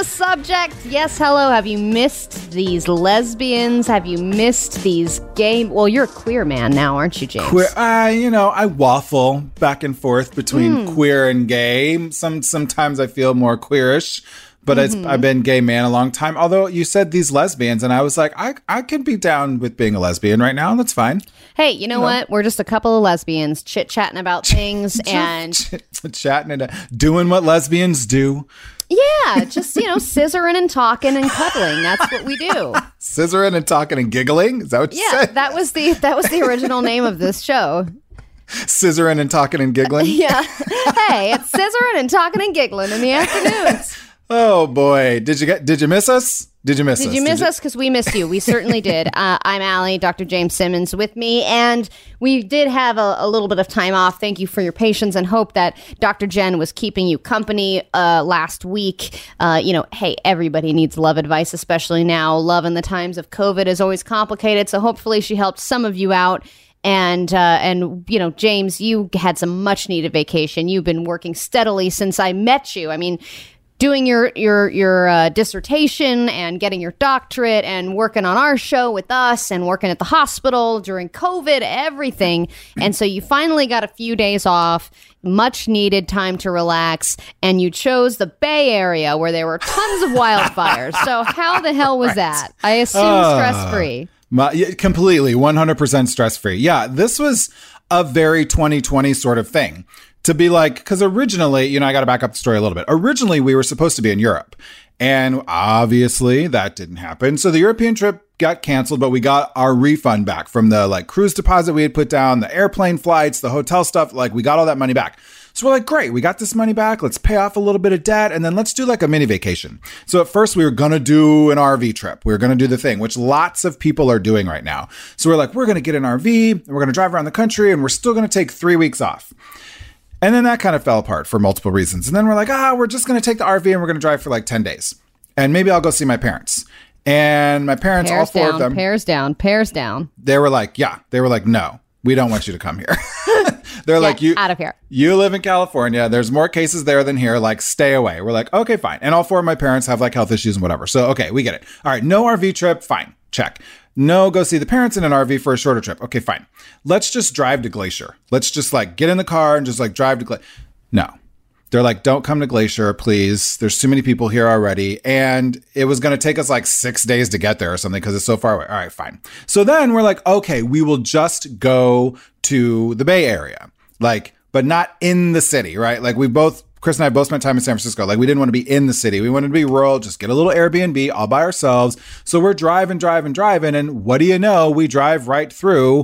the subject. Yes, hello. Have you missed these lesbians? Have you missed these gay... Well, you're a queer man now, aren't you, James? Queer, I waffle back and forth between queer and gay. Sometimes I feel more queerish, but I've been gay man a long time. Although you said these lesbians, and I was like, I could be down with being a lesbian right now. That's fine. Hey, you know what? We're just a couple of lesbians chit-chatting about things and... Chatting and doing what lesbians do. Yeah, just, scissoring and talking and cuddling. That's what we do. Scissoring and talking and giggling? Is that what you said? Yeah, that was the original name of this show. Scissoring and talking and giggling? Yeah. Hey, it's scissoring and talking and giggling in the afternoons. Oh, boy. Did you miss us? Did you miss us? Because we missed you. We certainly did. I'm Allie, Dr. James Simmons with me, and we did have a little bit of time off. Thank you for your patience and hope that Dr. Jen was keeping you company last week. Hey, everybody needs love advice, especially now. Love in the times of COVID is always complicated, so hopefully she helped some of you out. And James, you had some much needed vacation. You've been working steadily since I met you. I mean, doing your dissertation and getting your doctorate and working on our show with us and working at the hospital during COVID, everything. And so you finally got a few days off, much needed time to relax, and you chose the Bay Area where there were tons of wildfires. So how the hell was that? I assume stress-free. Completely, 100% stress-free. Yeah, this was a very 2020 sort of thing. To be like, because originally, I got to back up the story a little bit. Originally, we were supposed to be in Europe. And obviously, that didn't happen. So the European trip got canceled, but we got our refund back from the cruise deposit we had put down, the airplane flights, the hotel stuff. We got all that money back. So we're like, great, we got this money back. Let's pay off a little bit of debt. And then let's do a mini vacation. So at first, we were going to do an RV trip. We were going to do the thing, which lots of people are doing right now. So we're like, we're going to get an RV and we're going to drive around the country and we're still going to take 3 weeks off. And then that kind of fell apart for multiple reasons. And then we're like, we're just going to take the RV and we're going to drive for 10 days. And maybe I'll go see my parents. And my parents, all four of them. Pairs down. They were like, no, we don't want you to come here. They're like, you out of here. You live in California. There's more cases there than here. Stay away. We're like, okay, fine. And all four of my parents have health issues and whatever. So, okay, we get it. All right. No RV trip. Fine. Check. No, go see the parents in an RV for a shorter trip. Okay, fine. Let's just drive to Glacier. Let's just get in the car and just drive to Glacier. No. They're like, don't come to Glacier, please. There's too many people here already. And it was going to take us 6 days to get there or something because it's so far away. All right, fine. So then we're like, okay, we will just go to the Bay Area. But not in the city, right? Chris and I both spent time in San Francisco. We didn't want to be in the city. We wanted to be rural, just get a little Airbnb all by ourselves. So we're driving. And what do you know? We drive right through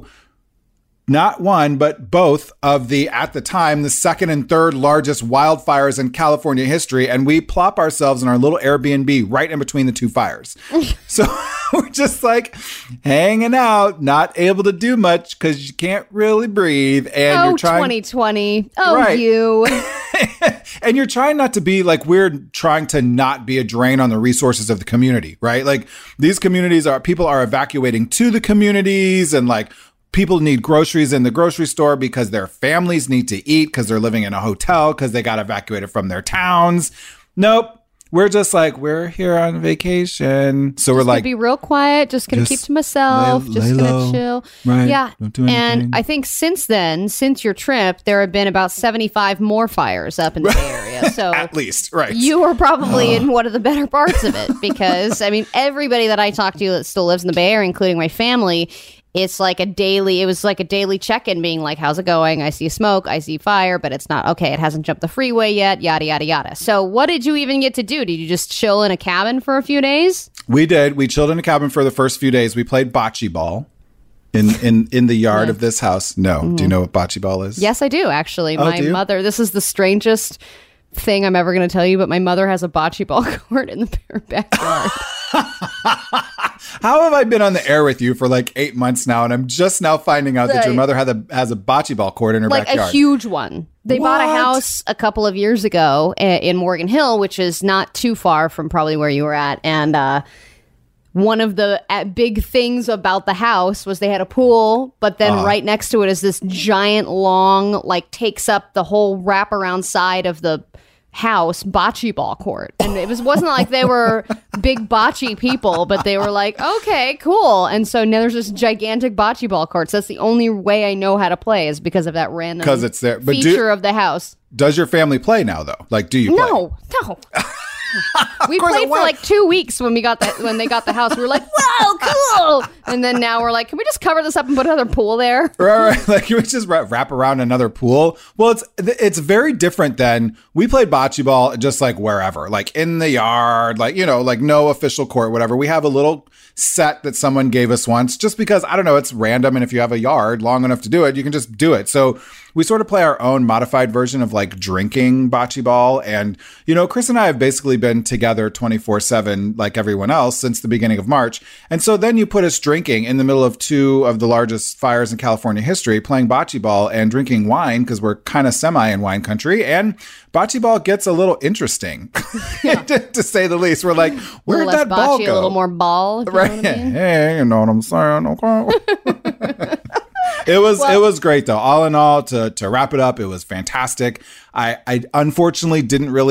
not one, but both of at the time, the second and third largest wildfires in California history. And we plop ourselves in our little Airbnb right in between the two fires. So we're just hanging out, not able to do much because you can't really breathe. And you're trying 2020. Oh, right. You. And you're trying not to be we're trying to not be a drain on the resources of the community, right? These communities people are evacuating to the communities and people need groceries in the grocery store because their families need to eat because they're living in a hotel because they got evacuated from their towns. Nope. We're just we're here on vacation. So we're gonna be real quiet. Just going to keep to myself. Just going to chill. Right. Yeah. Don't do anything. And I think since your trip, there have been about 75 more fires up in the Bay Area. So at least, right. You were probably in one of the better parts of it because, everybody that I talk to that still lives in the Bay Area, including my family, it's it was a daily check-in being how's it going? I see smoke, I see fire, but it's not, okay, it hasn't jumped the freeway yet, yada, yada, yada. So what did you even get to do? Did you just chill in a cabin for a few days? We did. We chilled in a cabin for the first few days. We played bocce ball in the yard of this house. No. Mm-hmm. Do you know what bocce ball is? Yes, I do, actually. Oh, my mother, this is the strangest thing I'm ever going to tell you, but my mother has a bocce ball court in the backyard. How have I been on the air with you for 8 months now, and I'm just now finding out that your mother has a bocce ball court in her backyard? A huge one. They bought a house a couple of years ago in Morgan Hill, which is not too far from probably where you were at. And one of the big things about the house was they had a pool, but then right next to it is this giant long, takes up the whole wraparound side of the house bocce ball court, and it wasn't like they were big bocce people, but they were like, okay, cool. And so now there's this gigantic bocce ball court. So that's the only way I know how to play is because of that random because it's there. But feature of the house. Does your family play now though? Like, do you play? No. We played for like 2 weeks when they got the house. We were like, "Wow, cool!" And then now we're like, "Can we just cover this up and put another pool there?" Right. Like, can we just wrap around another pool? Well, it's very different than we played bocce ball just like wherever, like in the yard, like, you know, like no official court, whatever. We have a little set that someone gave us once, just because I don't know, it's random, and if you have a yard long enough to do it, you can just do it. So we sort of play our own modified version of like drinking bocce ball. And, you know, Chris and I have basically been together 24/7 like everyone else since the beginning of March. And so then you put us drinking in the middle of two of the largest fires in California history, playing bocce ball and drinking wine because we're kind of semi in wine country. And bocce ball gets a little interesting, to say the least. We're like, where'd that ball go? A little more ball, if right? You know what I mean? Hey, you know what I'm saying? Okay. It was great though. All in all, to wrap it up, it was fantastic. I unfortunately didn't really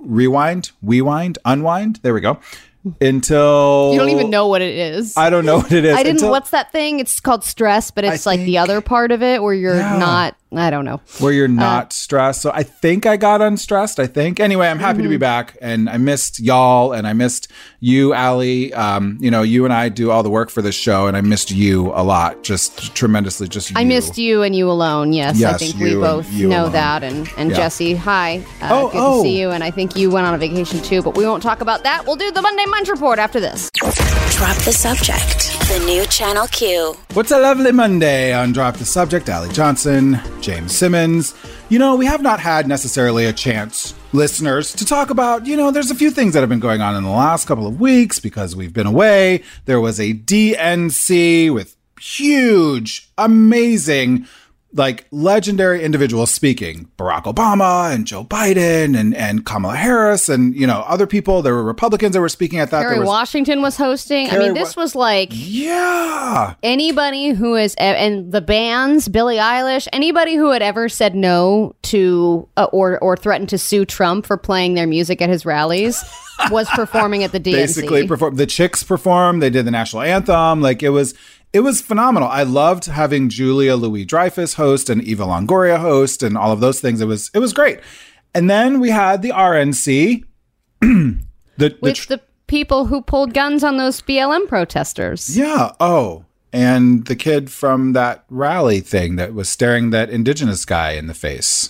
unwind. There we go. Until you don't even know what it is. I don't know what it is. What's that thing? It's called stress, but it's like the other part of it where you're not. I don't know. Where you're not stressed. So I think I got unstressed. Anyway, I'm happy to be back, and I missed y'all, and I missed you, Allie. You know, you and I do all the work for this show, and I missed you a lot, just tremendously. Just you. I missed you and you alone. Yes, I think we both know alone. that. And Jesse, hi, good to see you. And I think you went on a vacation too, but we won't talk about that. We'll do the Monday Munch Report after this. Drop the Subject, the new Channel Q. What's a lovely Monday on Drop the Subject? Allie Johnson, James Simmons. You know, we have not had necessarily a chance, listeners, to talk about, you know, there's a few things that have been going on in the last couple of weeks because we've been away. There was a DNC with huge, amazing, like legendary individuals speaking. Barack Obama and Joe Biden and Kamala Harris and, you know, other people. There were Republicans that were speaking at that. Kerry Washington was hosting. This was like anybody who is, and the bands, Billie Eilish, anybody who had ever said no to or threatened to sue Trump for playing their music at his rallies was performing at the DNC. Basically, the Chicks performed. They did the national anthem. Like it was phenomenal. I loved having Julia Louis-Dreyfus host and Eva Longoria host and all of those things. It was great. And then we had the RNC. the people who pulled guns on those BLM protesters. Yeah. Oh, and the kid from that rally thing that was staring that indigenous guy in the face.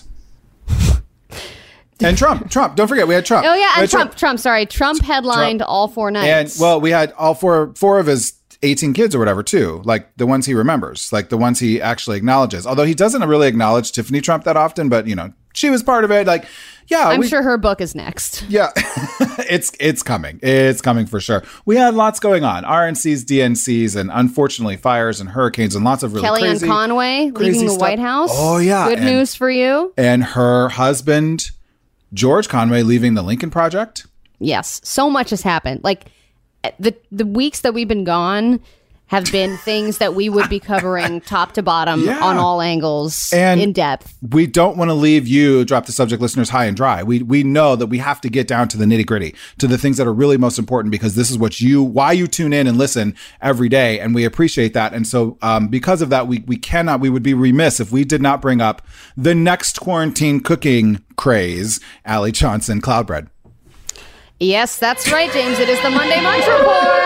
And Trump. Don't forget, we had Trump. Oh, yeah, and Trump. Sorry, Trump headlined all 4 nights. And, well, we had all four of his 18 kids or whatever too, like the ones he remembers, like the ones he actually acknowledges, although he doesn't really acknowledge Tiffany Trump that often, but you know, she was part of it. Like, yeah, I'm sure her book is next. Yeah. it's coming for sure. We had lots going on, RNCs, DNCs, and unfortunately fires and hurricanes and lots of really Kellyanne Conway leaving the White House. Oh yeah. Good news for you. And her husband, George Conway, leaving the Lincoln Project. Yes. So much has happened. Like, the weeks that we've been gone have been things that we would be covering top to bottom on all angles and in depth. We don't want to leave you, Drop the Subject listeners, high and dry. We know that we have to get down to the nitty gritty, to the things that are really most important, because this is why you tune in and listen every day. And we appreciate that. And so because of that, we would be remiss if we did not bring up the next quarantine cooking craze, Allie Johnson Cloudbread. Yes, that's right, James. It is the Monday Munch Report.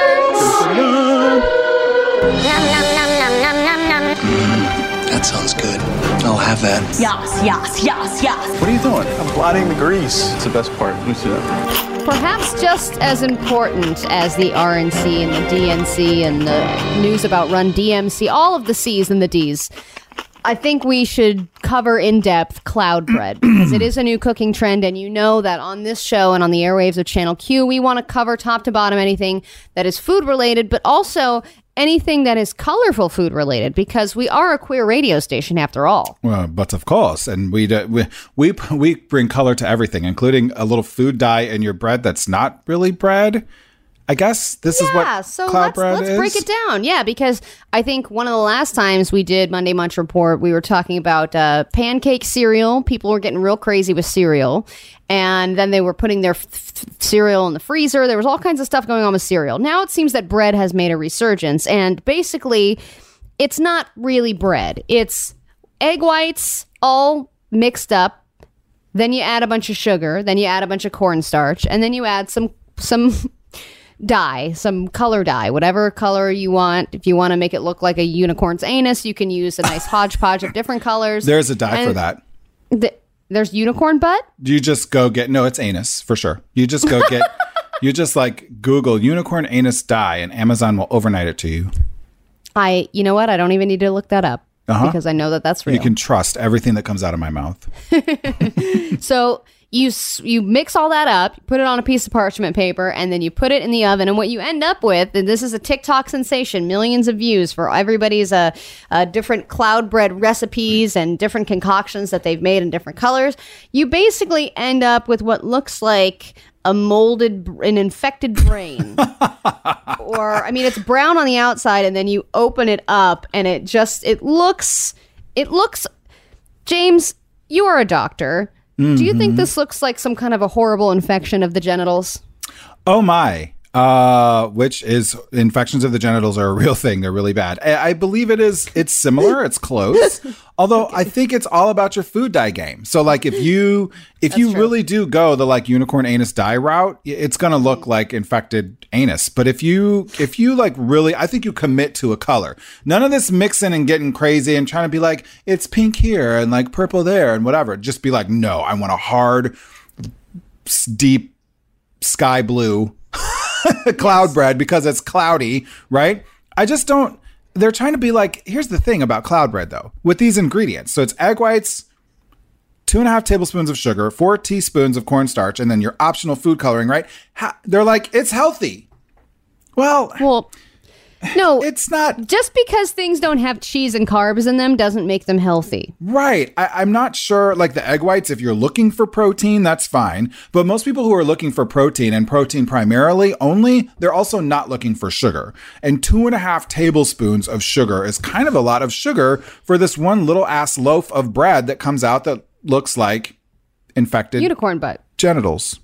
That sounds good. I'll have that. Yes. What are you doing? I'm blotting the grease. It's the best part. Let me see that. Perhaps just as important as the RNC and the DNC and the news about Run DMC, all of the C's and the D's, I think we should cover in depth Cloudbread, because it is a new cooking trend. And you know that on this show and on the airwaves of Channel Q, we want to cover top to bottom anything that is food related, but also anything that is colorful food related, because we are a queer radio station after all. Well, but of course. And we bring color to everything, including a little food dye in your bread that's not really bread. I guess this is what so cloud bread let's is. break it down. Yeah, because I think one of the last times we did Monday Munch Report, we were talking about pancake cereal. People were getting real crazy with cereal. And then they were putting their cereal in the freezer. There was all kinds of stuff going on with cereal. Now it seems that bread has made a resurgence. And basically, it's not really bread. It's egg whites all mixed up. Then you add a bunch of sugar. Then you add a bunch of cornstarch. And then you add some dye, some color dye, whatever color you want. If you want to make it look like a unicorn's anus, you can use a nice hodgepodge of different colors. There's a dye for that. There's unicorn butt? You just go get, no, it's anus for sure. You just go get, you just like Google unicorn anus dye and Amazon will overnight it to you. You know what? I don't even need to look that up because I know that that's real. You can trust everything that comes out of my mouth. So you mix all that up, you put it on a piece of parchment paper, and then you put it in the oven. And what you end up with, and this is a TikTok sensation, millions of views for everybody's different cloud bread recipes and different concoctions that they've made in different colors. You basically end up with what looks like an infected brain. Or, I mean, it's brown on the outside, and then you open it up, and it looks, James, you are a doctor. Do you think this looks like some kind of a horrible infection of the genitals? Oh my. Which is infections of the genitals are a real thing. They're really bad. I believe it is. It's similar. It's close. Although I think it's all about your food dye game. So like if you really do go the like unicorn anus dye route, it's going to look like infected anus. But if you like really, I think you commit to a color. None of this mixing and getting crazy and trying to be like, it's pink here and like purple there and whatever. Just be like, no, I want a hard, deep sky blue cloud bread because it's cloudy, right? I just don't. They're trying to be like, here's the thing about cloud bread though, with these ingredients. So it's egg whites, 2.5 tablespoons of sugar, 4 teaspoons of cornstarch, and then your optional food coloring, right? They're like, it's healthy. Well, no, it's not. Just because things don't have cheese and carbs in them doesn't make them healthy. Right. I'm not sure, like the egg whites, if you're looking for protein, that's fine. But most people who are looking for protein and protein primarily only, they're also not looking for sugar. And 2.5 tablespoons of sugar is kind of a lot of sugar for this one little ass loaf of bread that comes out that looks like infected unicorn butt genitals.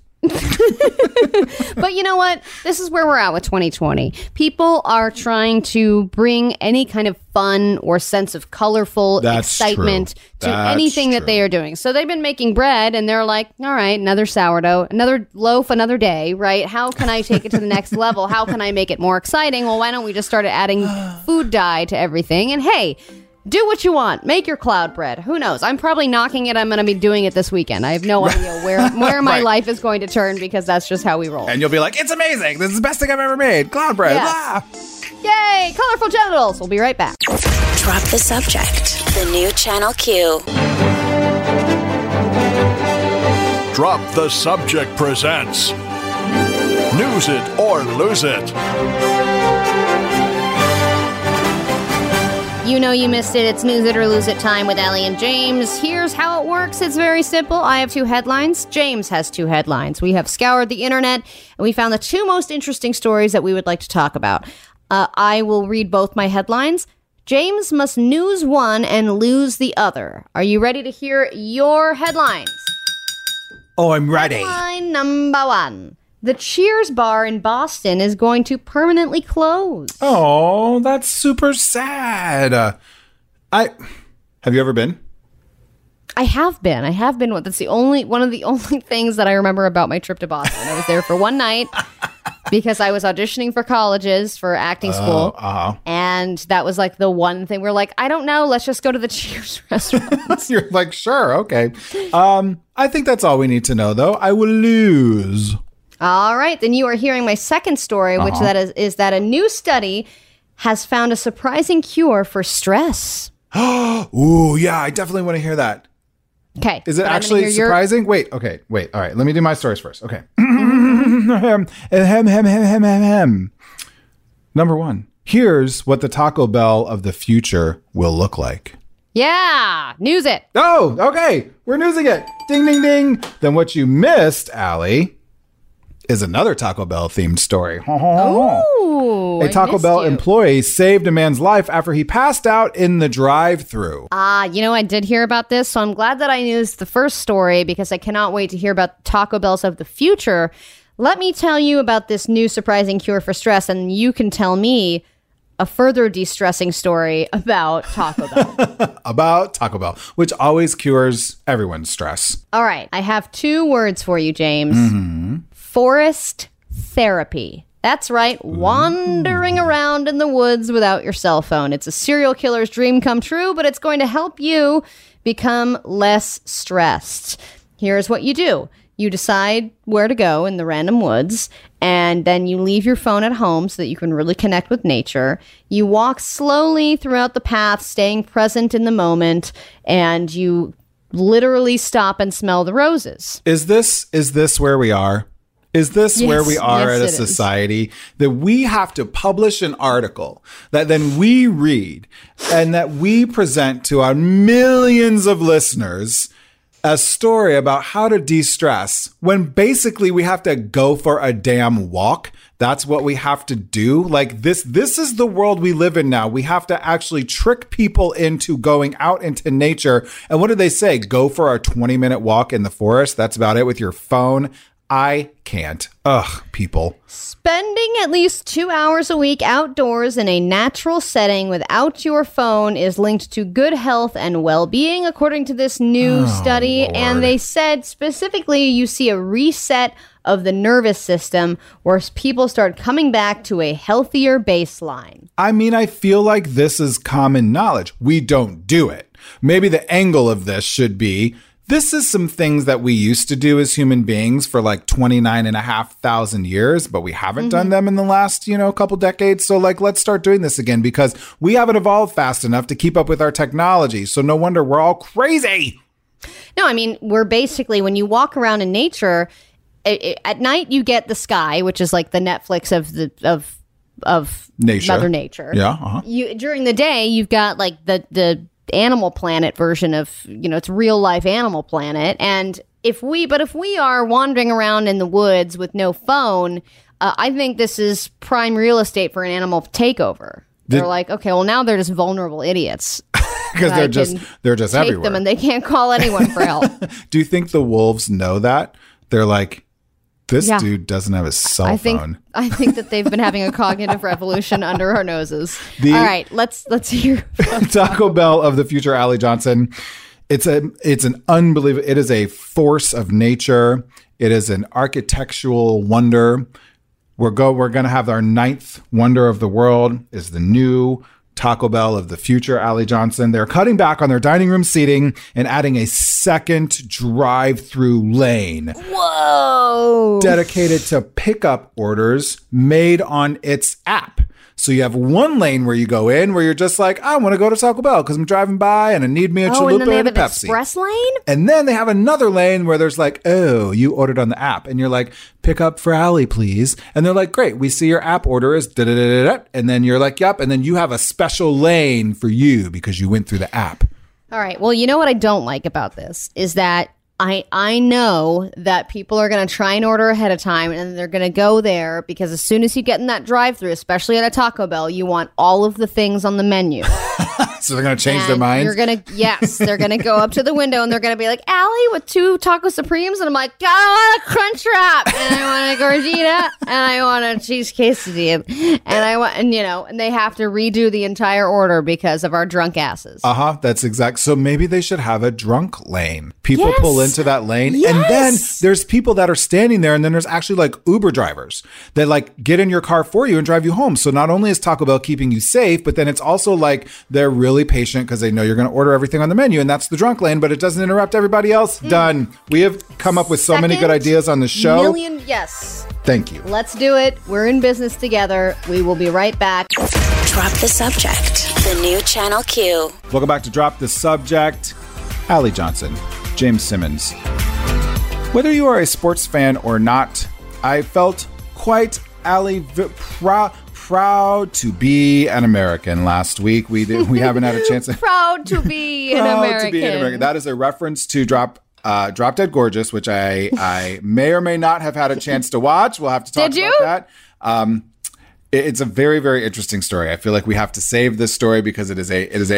But you know what? This is where we're at with 2020. People are trying to bring any kind of fun or sense of colorful excitement to anything that they are doing. So they've been making bread and they're like, all right, another sourdough, another loaf, another day, right? How can I take it to the next level? How can I make it more exciting? Well, why don't we just start adding food dye to everything? And hey, do what you want. Make your cloud bread. Who knows? I'm probably knocking it. I'm going to be doing it this weekend. I have no idea where my life is going to turn because that's just how we roll. And you'll be like, it's amazing. This is the best thing I've ever made. Cloud bread. Yes. Ah. Yay! Colorful genitals. We'll be right back. Drop the subject. The new Channel Q. Drop the Subject presents News It or Lose It. You know you missed it. It's News It or Lose It time with Allie and James. Here's how it works. It's very simple. I have 2 headlines. James has 2 headlines. We have scoured the internet, and we found the 2 most interesting stories that we would like to talk about. I will read both my headlines. James must news one and lose the other. Are you ready to hear your headlines? Oh, I'm ready. Headline number 1. The Cheers bar in Boston is going to permanently close. Oh, that's super sad. Have you ever been? I have been. That's one of the only things that I remember about my trip to Boston. I was there for one night because I was auditioning for colleges for acting school. And that was like the one thing we're like, I don't know. Let's just go to the Cheers restaurant. You're like, sure. Okay. I think that's all we need to know though. I will lose. All right, then you are hearing my second story, which that is that a new study has found a surprising cure for stress. Ooh, yeah, I definitely want to hear that. Okay. Is it actually surprising? Wait. All right, let me do my stories first. Okay. Number 1. Here's what the Taco Bell of the future will look like. Yeah, news it. Oh, okay. We're newsing it. Ding, ding, ding. Then what you missed, Allie, is another Taco Bell themed story. Ooh, A Taco Bell you. employee saved a man's life after he passed out in the drive-thru. I did hear about this, so I'm glad that I knew this the first story because I cannot wait to hear about Taco Bells of the future. Let me tell you about this new surprising cure for stress, and you can tell me a further de-stressing story about Taco Bell. About Taco Bell, which always cures everyone's stress. All right, I have 2 words for you, James. Forest therapy. That's right, wandering around in the woods without your cell phone. It's a serial killer's dream come true, but it's going to help you become less stressed. Here's what you do. You decide where to go in the random woods, and then you leave your phone at home so that you can really connect with nature. You walk slowly throughout the path, staying present in the moment, and you literally stop and smell the roses. Is this where we are? Is this Yes, where we are yes, at a it is. society that we have to publish an article that then we read and that we present to our millions of listeners a story about how to de-stress when basically we have to go for a damn walk? That's what we have to do. Like this is the world we live in now. We have to actually trick people into going out into nature. And what do they say? Go for a 20-minute walk in the forest. That's about it with your phone. I can't. Ugh, people. Spending at least 2 hours a week outdoors in a natural setting without your phone is linked to good health and well-being, according to this new study. Lord. And they said specifically you see a reset of the nervous system where people start coming back to a healthier baseline. I mean, I feel like this is common knowledge. We don't do it. Maybe the angle of this should be, this is some things that we used to do as human beings for like 29,500 years, but we haven't done them in the last, couple decades. So like, let's start doing this again because we haven't evolved fast enough to keep up with our technology. So no wonder we're all crazy. No, I mean, we're basically, when you walk around in nature, at night you get the sky, which is like the Netflix of Nature. Mother Nature. Yeah. Uh-huh. During the day, you've got like the Animal Planet version of, it's real life Animal Planet. And if we are wandering around in the woods with no phone, I think this is prime real estate for an animal takeover. They're like, okay, well now they're just vulnerable idiots. Because they're just take everywhere. them and they can't call anyone for help. Do you think the wolves know that? They're like, this Yeah. dude doesn't have a cell phone. I think that they've been having a cognitive revolution under our noses. All right, let's hear. Taco Bell of the future, Allie Johnson. It's an unbelievable. It is a force of nature. It is an architectural wonder. We're going to have our 9th wonder of the world. Is the new Taco Bell of the future, Allie Johnson. They're cutting back on their dining room seating and adding a second drive-through lane. Whoa! Dedicated to pickup orders made on its app. So you have one lane where you go in where you're just like, I want to go to Taco Bell because I'm driving by and I need me a Oh, and then chalupa they have and a an Pepsi. express lane? And then they have another lane where there's like, oh, you ordered on the app. And you're like, pick up for Allie, please. And they're like, great, we see your app order is da-da-da-da-da. And then you're like, yep. And then you have a special lane for you because you went through the app. All right. Well, you know what I don't like about this is that I know that people are going to try and order ahead of time and they're going to go there because as soon as you get in that drive-thru, especially at a Taco Bell, you want all of the things on the menu. So they're going to change their And minds? they're going to go up to the window and they're going to be like, Allie, with 2 Taco Supremes? And I'm like, I want a Crunch Wrap and I want a Gordita and I want a cheese quesadilla and they have to redo the entire order because of our drunk asses. That's exact. So maybe they should have a drunk lane. People Yes. pull into that lane. Yes. And then there's people that are standing there. And then there's actually like Uber drivers that like get in your car for you and drive you home. So not only is Taco Bell keeping you safe, but then it's also like they're really patient because they know you're going to order everything on the menu. And that's the drunk lane, but it doesn't interrupt everybody else. Done. We have come up with so many good ideas on the show. Yes. Thank you. Let's do it. We're in business together. We will be right back. Drop the subject. The new Channel Q. Welcome back to Drop the Subject. Allie Johnson, James Simmons. Whether you are a sports fan or not, I felt quite proud to be an American last week. We haven't had a chance. Proud to be an Proud American. to be an American. That is a reference to Drop Drop Dead Gorgeous, which I may or may not have had a chance to watch. We'll have to talk about that. It's a very, very interesting story. I feel like we have to save this story because was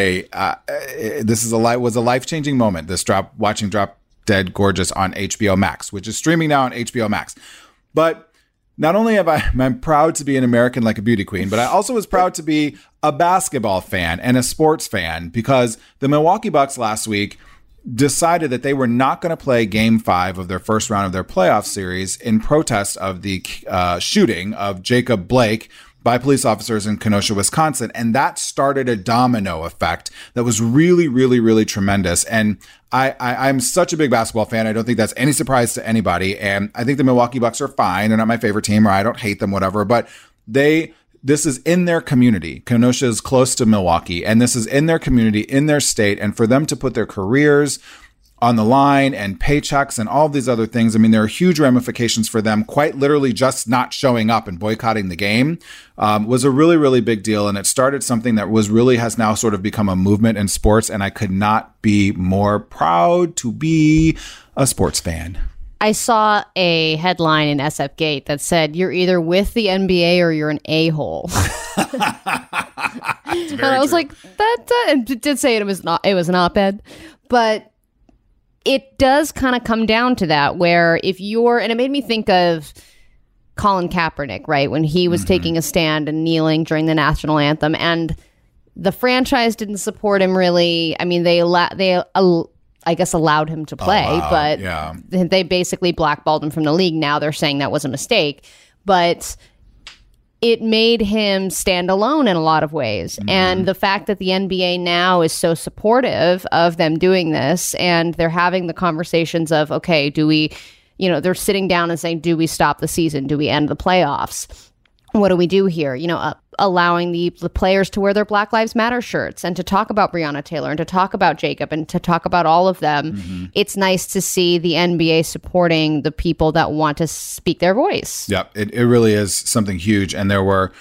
a life-changing moment. Watching Drop Dead Gorgeous on HBO Max, which is streaming now on HBO Max. But not only I'm proud to be an American like a beauty queen, but I also was proud to be a basketball fan and a sports fan because the Milwaukee Bucks last week decided that they were not going to play Game 5 of their first round of their playoff series in protest of the shooting of Jacob Blake by police officers in Kenosha, Wisconsin. And that started a domino effect that was really, really, really tremendous. And I'm such a big basketball fan. I don't think that's any surprise to anybody. And I think the Milwaukee Bucks are fine. They're not my favorite team, or I don't hate them, whatever. But this is in their community. Kenosha is close to Milwaukee, and this is in their community, in their state. And for them to put their careers on the line and paychecks and all of these other things, I mean, there are huge ramifications for them. Quite literally just not showing up and boycotting the game was a really, really big deal. And it started something that has now sort of become a movement in sports. And I could not be more proud to be a sports fan. I saw a headline in SF Gate that said, "You're either with the NBA or you're an a-hole." And I was like, it did say it was an op-ed, but it does kind of come down to that, where if you're, and it made me think of Colin Kaepernick, right? When he was taking a stand and kneeling during the national anthem, and the franchise didn't support him really. I mean, I guess allowed him to play, but they basically blackballed him from the league. Now they're saying that was a mistake, but it made him stand alone in a lot of ways. Mm-hmm. And the fact that the NBA now is so supportive of them doing this, and they're having the conversations of, okay, do we, they're sitting down and saying, do we stop the season? Do we end the playoffs? What do we do here? Allowing the players to wear their Black Lives Matter shirts and to talk about Breonna Taylor and to talk about Jacob and to talk about all of them. Mm-hmm. It's nice to see the NBA supporting the people that want to speak their voice. Yeah, it really is something huge. And there were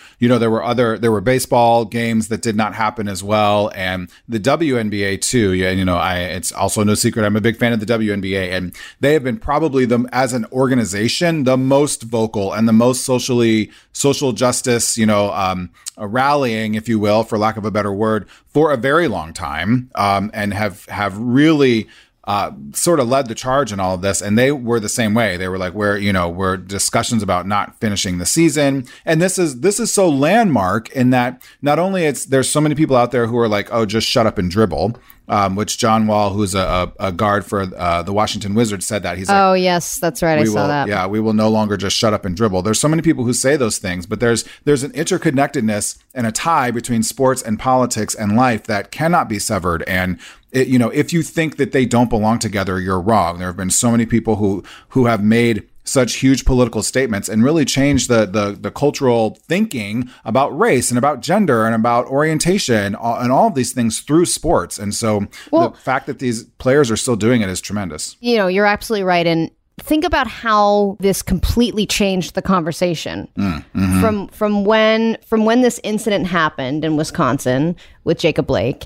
baseball games that did not happen as well. And the WNBA too. Yeah, it's also no secret I'm a big fan of the WNBA, and they have been probably as an organization, the most vocal and the most social justice, rallying, if you will, for lack of a better word, for a very long time, and have really sort of led the charge in all of this. And they were the same way. They were like, we're discussions about not finishing the season. And this is so landmark in that not only there's so many people out there who are like, oh, just shut up and dribble. Which John Wall, who's a guard for the Washington Wizards, said that. He's like, oh, yes, that's right. I saw that. Yeah, we will no longer just shut up and dribble. There's so many people who say those things, but there's an interconnectedness and a tie between sports and politics and life that cannot be severed. And if you think that they don't belong together, you're wrong. There have been so many people who have made such huge political statements and really changed the cultural thinking about race and about gender and about orientation and all of these things through sports. And so the fact that these players are still doing it is tremendous. You're absolutely right. And think about how this completely changed the conversation from when this incident happened in Wisconsin with Jacob Blake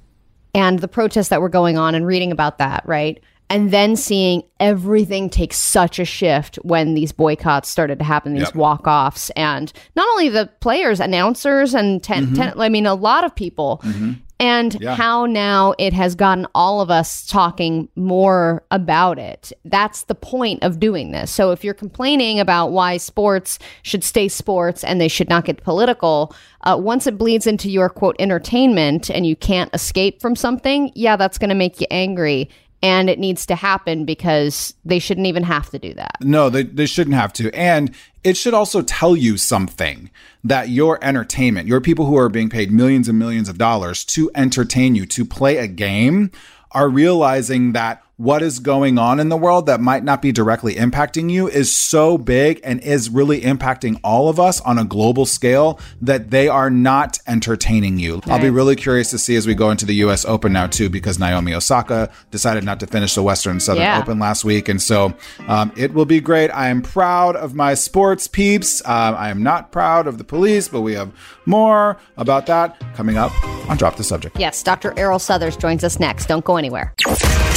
and the protests that were going on and reading about that, right? And then seeing everything take such a shift when these boycotts started to happen, these walk-offs, and not only the players, announcers, and a lot of people, and how now it has gotten all of us talking more about it. That's the point of doing this. So if you're complaining about why sports should stay sports and they should not get political, once it bleeds into your, quote, entertainment and you can't escape from something, that's going to make you angry. And it needs to happen because they shouldn't even have to do that. No, they shouldn't have to. And it should also tell you something, that your entertainment, your people who are being paid millions and millions of dollars to entertain you, to play a game, are realizing that what is going on in the world that might not be directly impacting you is so big and is really impacting all of us on a global scale that they are not entertaining you. Right. I'll be really curious to see as we go into the U.S. Open now, too, because Naomi Osaka decided not to finish the Western Southern Open last week. And so it will be great. I am proud of my sports peeps. I am not proud of the police, but we have more about that coming up on Drop the Subject. Yes, Dr. Errol Southers joins us next. Don't go anywhere.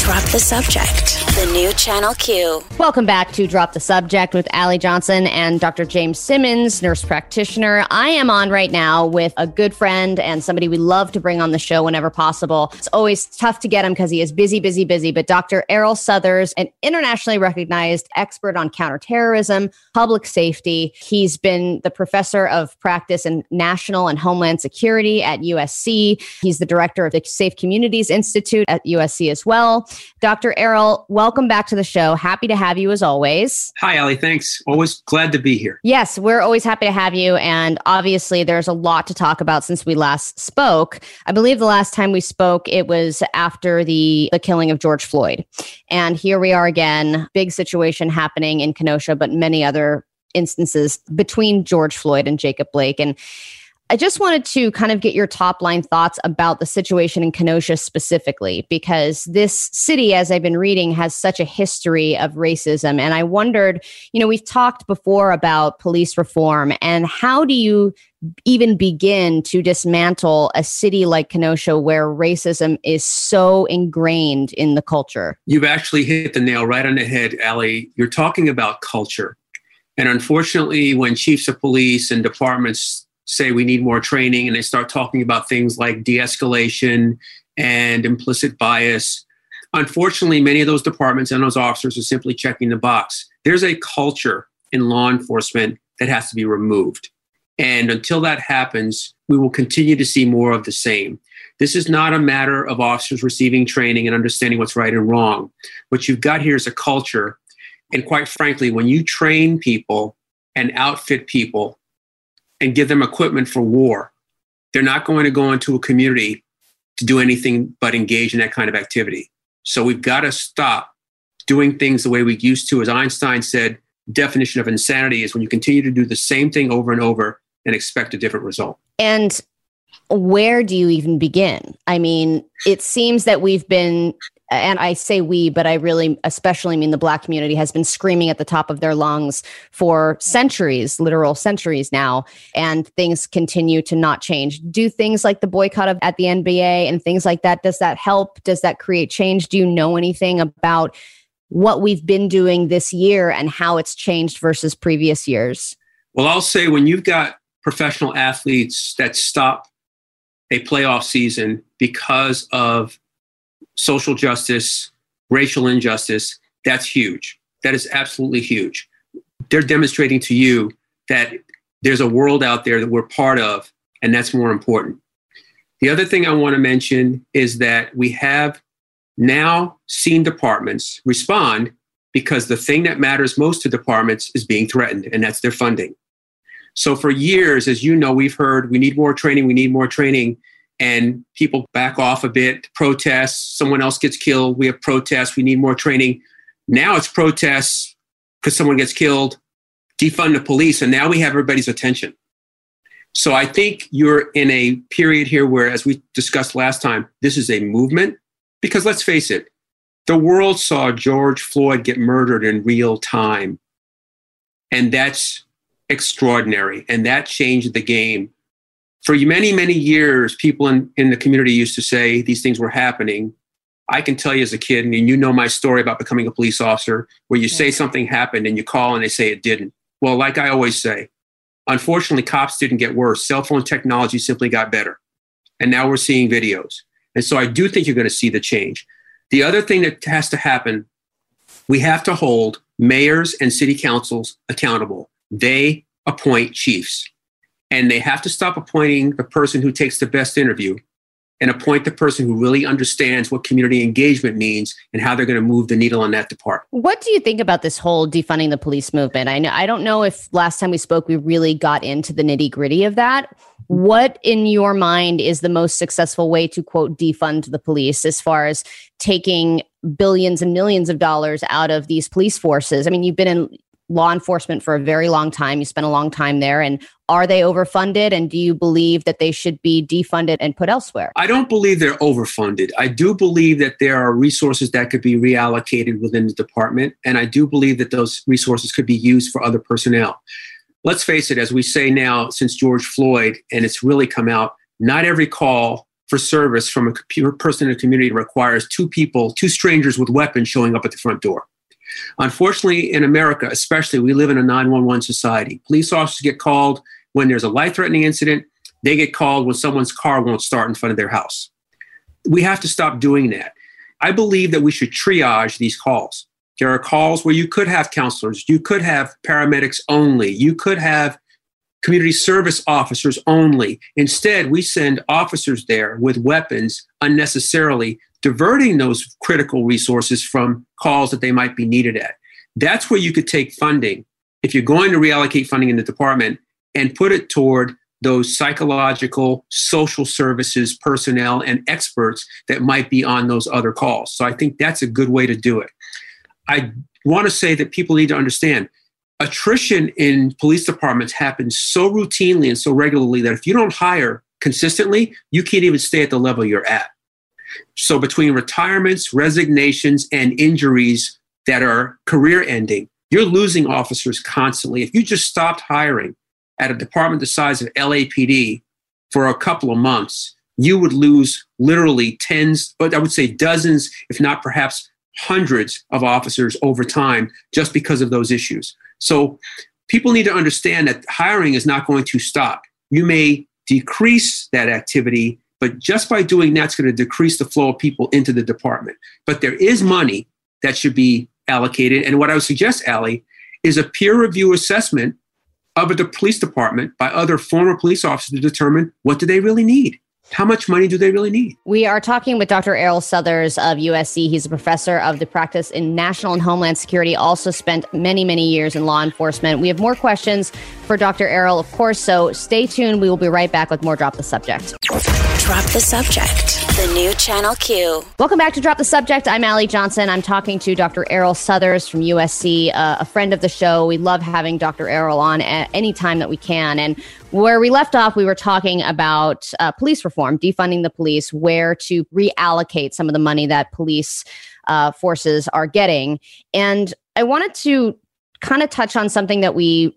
Drop the Subject, the new Channel Q. Welcome back to Drop the Subject with Allie Johnson and Dr. James Simmons, nurse practitioner. I am on right now with a good friend and somebody we love to bring on the show whenever possible. It's always tough to get him because he is busy, but Dr. Errol Southers, an internationally recognized expert on counterterrorism, public safety. He's been the professor of practice in national and homeland security at USC. He's the director of the Safe Communities Institute at USC as well. Dr. Errol, welcome back to the show. Happy to have you as always. Hi, Allie. Thanks. Always glad to be here. Yes, we're always happy to have you. And obviously, there's a lot to talk about since we last spoke. I believe the last time we spoke, it was after the killing of George Floyd. And here we are again, big situation happening in Kenosha, but many other instances between George Floyd and Jacob Blake. And I just wanted to kind of get your top line thoughts about the situation in Kenosha specifically, because this city, as I've been reading, has such a history of racism. And I wondered, we've talked before about police reform, and how do you even begin to dismantle a city like Kenosha where racism is so ingrained in the culture? You've actually hit the nail right on the head, Allie. You're talking about culture. And unfortunately, when chiefs of police and departments say we need more training, and they start talking about things like de-escalation and implicit bias, unfortunately, many of those departments and those officers are simply checking the box. There's a culture in law enforcement that has to be removed. And until that happens, we will continue to see more of the same. This is not a matter of officers receiving training and understanding what's right and wrong. What you've got here is a culture. And quite frankly, when you train people and outfit people and give them equipment for war, they're not going to go into a community to do anything but engage in that kind of activity. So we've got to stop doing things the way we used to. As Einstein said, definition of insanity is when you continue to do the same thing over and over and expect a different result. And where do you even begin? I mean, it seems that we've been, and I say we, but I really especially mean the Black community, has been screaming at the top of their lungs for centuries, literal centuries now, and things continue to not change. Do things like the boycott at the NBA and things like that, does that help? Does that create change? Do you know anything about what we've been doing this year and how it's changed versus previous years? Well, I'll say when you've got professional athletes that stop a playoff season because of social justice, racial injustice, that's huge. That is absolutely huge. They're demonstrating to you that there's a world out there that we're part of, and that's more important. The other thing I want to mention is that we have now seen departments respond because the thing that matters most to departments is being threatened, and that's their funding. So for years, as you know, we've heard we need more training, and people back off a bit, protests, someone else gets killed, we have protests, we need more training. Now it's protests because someone gets killed, defund the police, and now we have everybody's attention. So I think you're in a period here where, as we discussed last time, this is a movement, because let's face it, the world saw George Floyd get murdered in real time. And that's extraordinary. And that changed the game. For many, many years, people in the community used to say these things were happening. I can tell you as a kid, and you know my story about becoming a police officer, where you say something happened and you call and they say it didn't. Well, like I always say, unfortunately, cops didn't get worse. Cell phone technology simply got better. And now we're seeing videos. And so I do think you're going to see the change. The other thing that has to happen, we have to hold mayors and city councils accountable. They appoint chiefs. And they have to stop appointing the person who takes the best interview and appoint the person who really understands what community engagement means and how they're going to move the needle on that department. What do you think about this whole defunding the police movement? I don't know if last time we spoke, we really got into the nitty gritty of that. What in your mind is the most successful way to, quote, defund the police as far as taking billions and millions of dollars out of these police forces? I mean, you've been in law enforcement for a very long time. You spent a long time there. And are they overfunded? And do you believe that they should be defunded and put elsewhere? I don't believe they're overfunded. I do believe that there are resources that could be reallocated within the department. And I do believe that those resources could be used for other personnel. Let's face it, as we say now, since George Floyd, and it's really come out, not every call for service from a person in a community requires two strangers with weapons showing up at the front door. Unfortunately, in America, especially, we live in a 911 society. Police officers get called when there's a life-threatening incident. They get called when someone's car won't start in front of their house. We have to stop doing that. I believe that we should triage these calls. There are calls where you could have counselors, you could have paramedics only, you could have community service officers only. Instead, we send officers there with weapons unnecessarily, diverting those critical resources from calls that they might be needed at. That's where you could take funding, if you're going to reallocate funding in the department, and put it toward those psychological, social services personnel and experts that might be on those other calls. So I think that's a good way to do it. I want to say that people need to understand attrition in police departments happens so routinely and so regularly that if you don't hire consistently, you can't even stay at the level you're at. So between retirements, resignations, and injuries that are career ending, you're losing officers constantly. If you just stopped hiring at a department the size of LAPD for a couple of months, you would lose literally tens, but I would say dozens, if not perhaps hundreds of officers over time just because of those issues. So people need to understand that hiring is not going to stop. You may decrease that activity, but just by doing that, it's going to decrease the flow of people into the department. But there is money that should be allocated. And what I would suggest, Allie, is a peer review assessment of the police department by other former police officers to determine what do they really need. How much money do they really need? We are talking with Dr. Errol Southers of USC. He's a professor of the practice in national and homeland security, also spent many, many years in law enforcement. We have more questions for Dr. Errol, of course, so stay tuned. We will be right back with more Drop the Subject. Drop the Subject, the new Channel Q. Welcome back to Drop the Subject. I'm Allie Johnson. I'm talking to Dr. Errol Southers from USC, a friend of the show. We love having Dr. Errol on at any time that we can. And where we left off, we were talking about police reform, defunding the police, where to reallocate some of the money that police forces are getting. And I wanted to kind of touch on something that we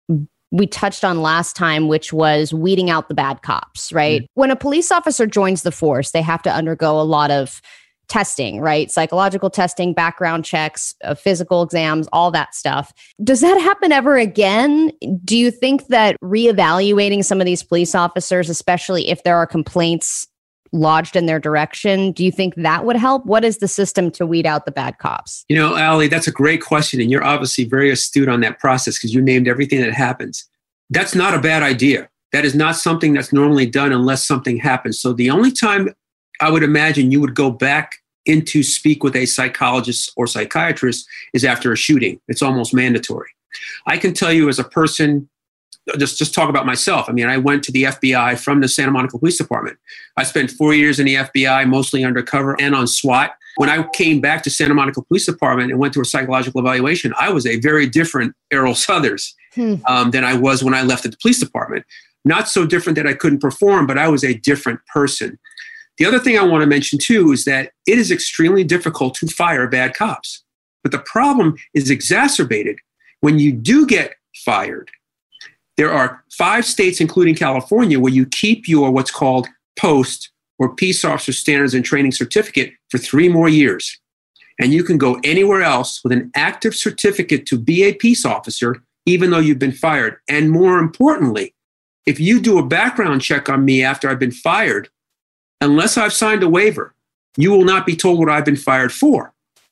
touched on last time, which was weeding out the bad cops, right? Mm-hmm. When a police officer joins the force, they have to undergo a lot of testing, right? Psychological testing, background checks, physical exams, all that stuff. Does that happen ever again? Do you think that reevaluating some of these police officers, especially if there are complaints lodged in their direction, do you think that would help? What is the system to weed out the bad cops? You know, Allie, that's a great question. And you're obviously very astute on that process because you named everything that happens. That's not a bad idea. That is not something that's normally done unless something happens. So the only time I would imagine you would go back in to speak with a psychologist or psychiatrist is after a shooting. It's almost mandatory. I can tell you as a person, just talk about myself. I mean, I went to the FBI from the Santa Monica Police Department. I spent 4 years in the FBI, mostly undercover and on SWAT. When I came back to Santa Monica Police Department and went through a psychological evaluation, I was a very different Errol Southers than I was when I left the police department. Not so different that I couldn't perform, but I was a different person. The other thing I want to mention too is that it is extremely difficult to fire bad cops. But the problem is exacerbated when you do get fired. There are 5 states, including California, where you keep your what's called post or peace officer standards and training certificate for 3 more years. And you can go anywhere else with an active certificate to be a peace officer, even though you've been fired. And more importantly, if you do a background check on me after I've been fired, unless I've signed a waiver, you will not be told what I've been fired for.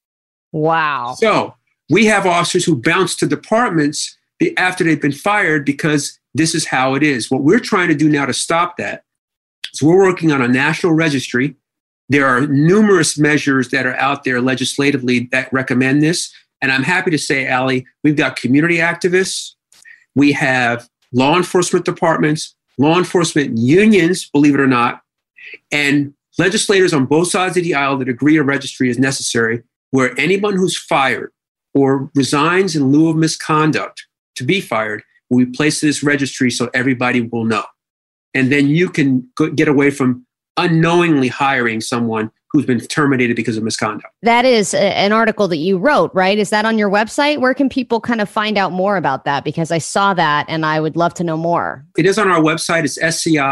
Wow. So we have officers who bounce to departments after they've been fired because this is how it is. What we're trying to do now to stop that is we're working on a national registry. There are numerous measures that are out there legislatively that recommend this. And I'm happy to say, Allie, we've got community activists. We have law enforcement departments, law enforcement unions, believe it or not, and legislators on both sides of the aisle that agree a registry is necessary where anyone who's fired or resigns in lieu of misconduct to be fired will be placed in this registry so everybody will know. And then you can get away from unknowingly hiring someone who's been terminated because of misconduct. That is an article that you wrote, right? Is that on your website? Where can people kind of find out more about that? Because I saw that and I would love to know more. It is on our website. It's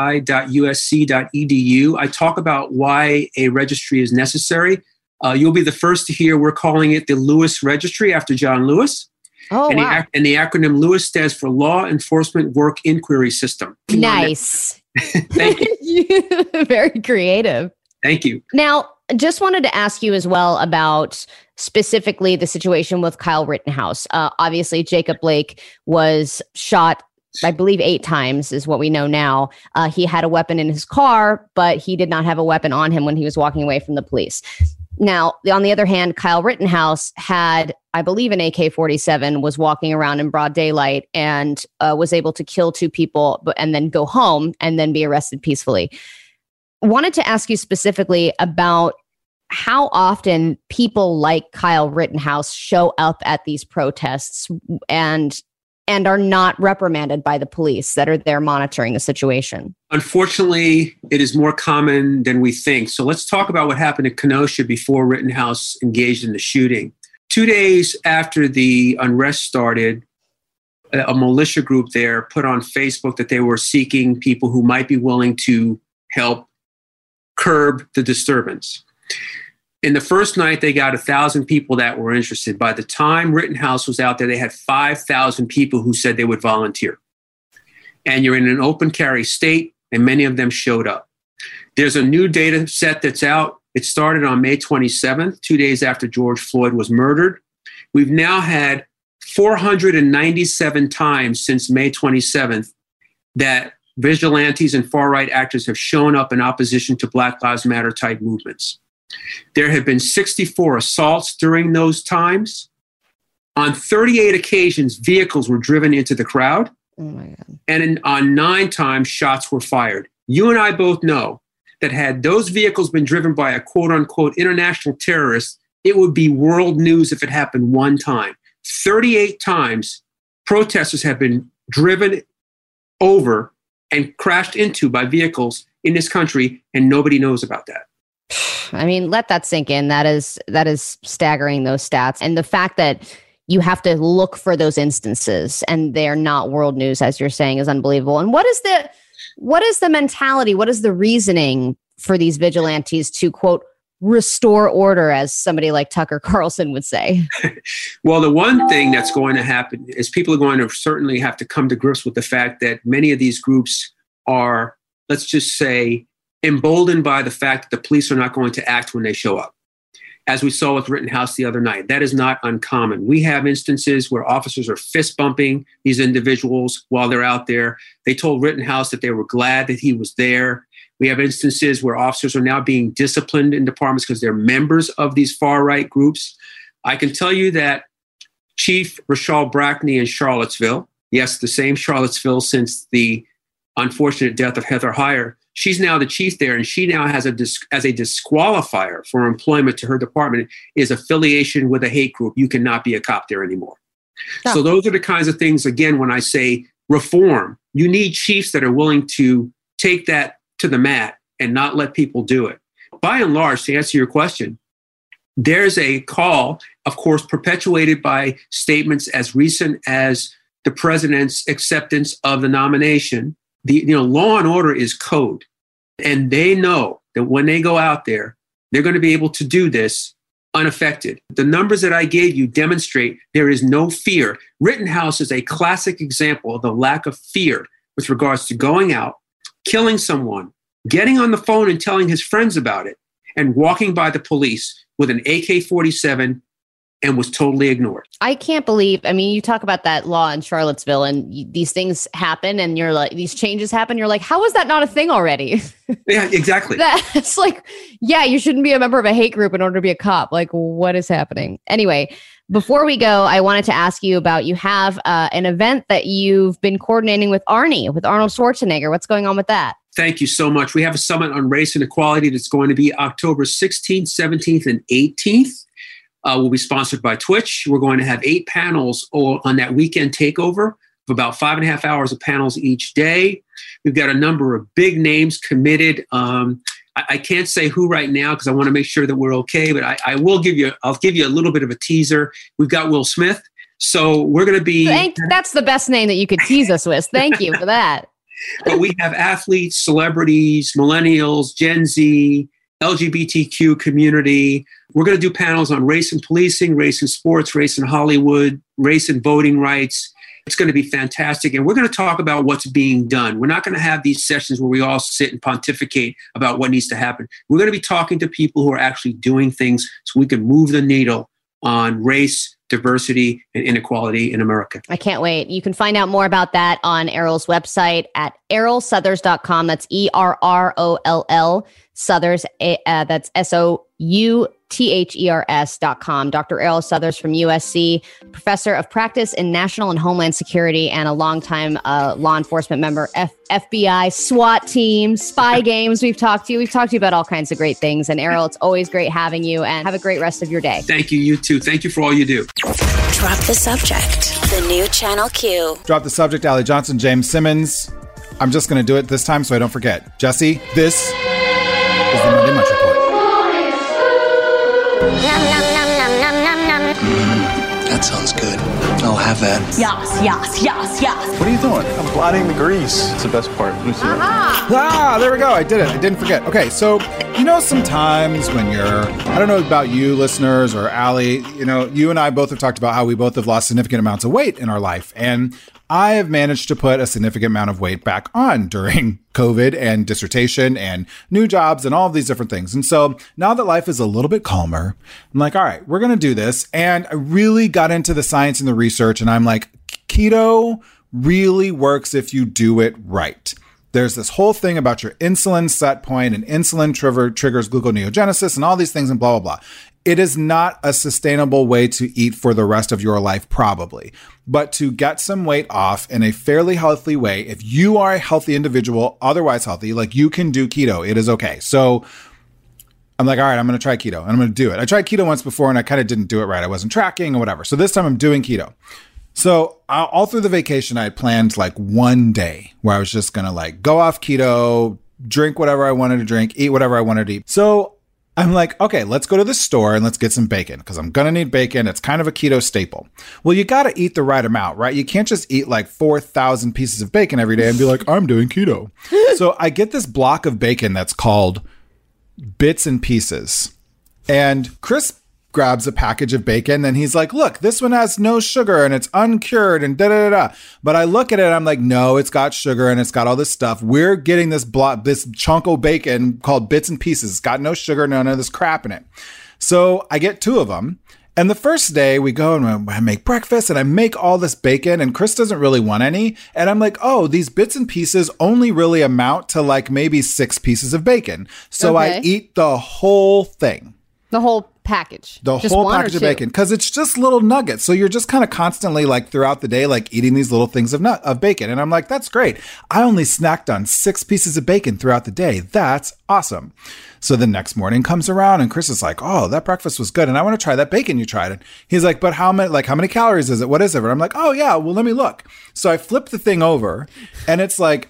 sci.usc.edu. I talk about why a registry is necessary. You'll be the first to hear we're calling it the Lewis Registry after John Lewis. Oh, and, wow. The acronym Lewis stands for Law Enforcement Work Inquiry System. Nice. Thank you. Very creative. Thank you. Now, just wanted to ask you as well about specifically the situation with Kyle Rittenhouse. Obviously, Jacob Blake was shot, I believe, 8 times is what we know now. He had a weapon in his car, but he did not have a weapon on him when he was walking away from the police. Now, on the other hand, Kyle Rittenhouse had, I believe, an AK-47, was walking around in broad daylight and was able to kill 2 people and then go home and then be arrested peacefully. Wanted to ask you specifically about how often people like Kyle Rittenhouse show up at these protests and are not reprimanded by the police that are there monitoring the situation. Unfortunately, it is more common than we think. So let's talk about what happened in Kenosha before Rittenhouse engaged in the shooting. 2 days after the unrest started, a militia group there put on Facebook that they were seeking people who might be willing to help curb the disturbance. In the first night, they got 1,000 people that were interested. By the time Rittenhouse was out there, they had 5,000 people who said they would volunteer. And you're in an open carry state, and many of them showed up. There's a new data set that's out. It started on May 27th, 2 days after George Floyd was murdered. We've now had 497 times since May 27th that vigilantes and far-right actors have shown up in opposition to Black Lives Matter type movements. There have been 64 assaults during those times. On 38 occasions, vehicles were driven into the crowd. Oh my God. And on 9 times, shots were fired. You and I both know that had those vehicles been driven by a quote-unquote international terrorist, it would be world news if it happened one time. 38 times, protesters have been driven over and crashed into by vehicles in this country, and nobody knows about that. I mean, let that sink in. That is staggering, those stats. And the fact that you have to look for those instances and they're not world news, as you're saying, is unbelievable. And what is the mentality? What is the reasoning for these vigilantes to, quote, restore order, as somebody like Tucker Carlson would say? Well, the one thing that's going to happen is people are going to certainly have to come to grips with the fact that many of these groups are, let's just say, emboldened by the fact that the police are not going to act when they show up. As we saw with Rittenhouse the other night, that is not uncommon. We have instances where officers are fist bumping these individuals while they're out there. They told Rittenhouse that they were glad that he was there. We have instances where officers are now being disciplined in departments because they're members of these far-right groups. I can tell you that Chief Rachel Brackney in Charlottesville, yes, the same Charlottesville since the unfortunate death of Heather Heyer, she's now the chief there, and she now has as a disqualifier for employment to her department is affiliation with a hate group. You cannot be a cop there anymore. Oh. So those are the kinds of things, again, when I say reform, you need chiefs that are willing to take that to the mat and not let people do it. By and large, to answer your question, there's a call, of course, perpetuated by statements as recent as the president's acceptance of the nomination. Law and order is code. And they know that when they go out there, they're going to be able to do this unaffected. The numbers that I gave you demonstrate there is no fear. Rittenhouse is a classic example of the lack of fear with regards to going out, killing someone, getting on the phone and telling his friends about it, and walking by the police with an AK-47 and was totally ignored. I can't believe, you talk about that law in Charlottesville and these things happen and you're like, these changes happen. You're like, how is that not a thing already? Yeah, exactly. That's like, yeah, you shouldn't be a member of a hate group in order to be a cop. Like, what is happening? Anyway, before we go, I wanted to ask you about, you have an event that you've been coordinating with Arnie, with Arnold Schwarzenegger. What's going on with that? Thank you so much. We have a summit on race and equality that's going to be October 16th, 17th, and 18th. Will be sponsored by Twitch. We're going to have 8 panels on that weekend takeover of about 5.5 hours of panels each day. We've got a number of big names committed. I can't say who right now because I want to make sure that we're okay. But I'll give you a little bit of a teaser. We've got Will Smith. So we're going to be. That's the best name that you could tease us with. Thank you for that. But we have athletes, celebrities, millennials, Gen Z, LGBTQ community. We're going to do panels on race and policing, race and sports, race and Hollywood, race and voting rights. It's going to be fantastic. And we're going to talk about what's being done. We're not going to have these sessions where we all sit and pontificate about what needs to happen. We're going to be talking to people who are actually doing things so we can move the needle on race, diversity, and inequality in America. I can't wait. You can find out more about that on Errol's website at errolsuthers.com. That's ERROLL Suthers. That's SOUTHERS.com. Dr. Errol Suthers from USC, professor of practice in national and homeland security, and a longtime law enforcement member, FBI, SWAT team, spy games. We've talked to you about all kinds of great things. And Errol, it's always great having you, and have a great rest of your day. Thank you. You too. Thank you for all you do. Drop the subject. The new Channel Q. Drop the subject, Allie Johnson, James Simmons. I'm just going to do it this time so I don't forget. Jesse, this is the Monday Munch Report. That sounds good. I'll have that. What are you doing? I'm blotting the grease. It's the best part. Let me see that. There we go. I did it. I didn't forget. Okay, so sometimes when I don't know about you listeners or Allie, you and I both have talked about how we both have lost significant amounts of weight in our life. And I have managed to put a significant amount of weight back on during COVID and dissertation and new jobs and all of these different things. And so now that life is a little bit calmer, I'm like, all right, we're going to do this. And I really got into the science and the research, and I'm like, keto really works if you do it right. There's this whole thing about your insulin set point, and insulin triggers gluconeogenesis and all these things and blah, blah, blah. It is not a sustainable way to eat for the rest of your life, probably. But to get some weight off in a fairly healthy way, if you are a healthy individual, otherwise healthy, like you can do keto. It is okay. So I'm like, all right, I'm going to try keto and I'm going to do it. I tried keto once before and I kind of didn't do it right. I wasn't tracking or whatever. So this time I'm doing keto. So all through the vacation, I had planned like one day where I was just going to like go off keto, drink whatever I wanted to drink, eat whatever I wanted to eat. So I'm like, okay, let's go to the store and let's get some bacon because I'm going to need bacon. It's kind of a keto staple. Well, you got to eat the right amount, right? You can't just eat like 4,000 pieces of bacon every day and be like, I'm doing keto. So I get this block of bacon that's called Bits and Pieces. And Chris grabs a package of bacon and he's like, look, this one has no sugar and it's uncured and da-da-da-da. But I look at it and I'm like, no, it's got sugar and it's got all this stuff. We're getting this chunk of bacon called Bits and Pieces. It's got no sugar, none of this crap in it. So I get 2 of them. And the first day we go and I make breakfast and I make all this bacon and Chris doesn't really want any. And I'm like, oh, these Bits and Pieces only really amount to like maybe 6 pieces of bacon. So Okay. I eat the whole thing. The whole package. The Just whole one or package of two? bacon, because it's just little nuggets. So you're just kind of constantly like throughout the day, like eating these little things of bacon. And I'm like, that's great. I only snacked on 6 pieces of bacon throughout the day. That's awesome. So the next morning comes around and Chris is like, oh, that breakfast was good. And I want to try that bacon you tried. And he's like, but how many calories is it? What is it? And I'm like, oh yeah, well, let me look. So I flip the thing over and it's like,